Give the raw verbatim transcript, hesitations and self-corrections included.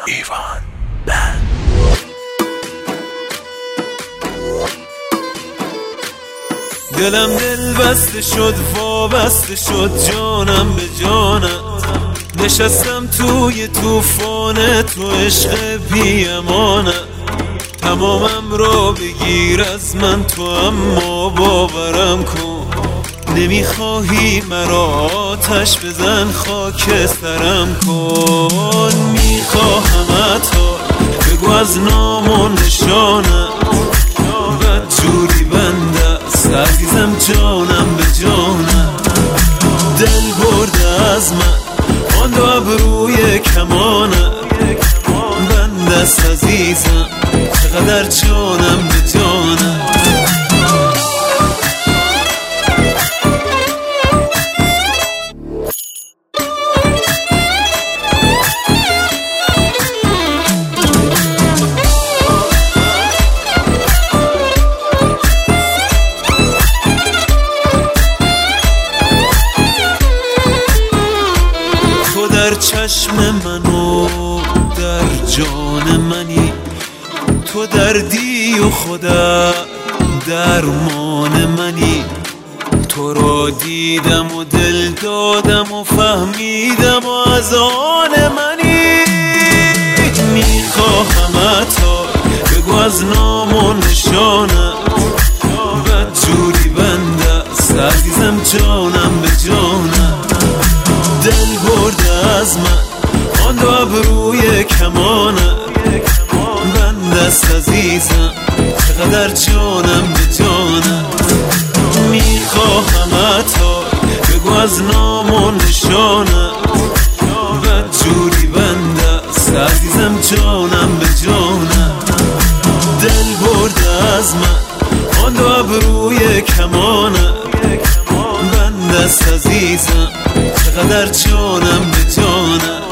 ایوان بند. دلم دل بسته شد وابسته شد جانم به جانت، نشستم توی توفان تو عشق بی امانت. تمامم رو بگیر از من تو اما باورم کن، نمیخواهی مرا آتش بزن خاک سرم کن. میخواهم تا بگو از نام و نشانم، بد جوری بنده است عزیزم جانم به جانم. دل برده از من آن دو ابروی کمانم، بنده است عزیزم چقدر جانم به جانم. تو در چشم منو در جان منی، تو دردی و خودت درمان منی. تو را دیدم و دل دادم و فهمیدم و از آن منی. میخواهم تا بگو از نام و نشانم، بد جوری بنده است عزیزم جانم به جانم. دل برده از من آن دو ابروی کمانم، بنده است عزیزم چقدر جانم به جانم. میخواهم تا بگو از نام و نشانم، بد جوری بنده است عزیزم جانم به جانم. دل برده از من آن دو ابروی کمانم، بنده است عزیزم چقدر جانم به جانم.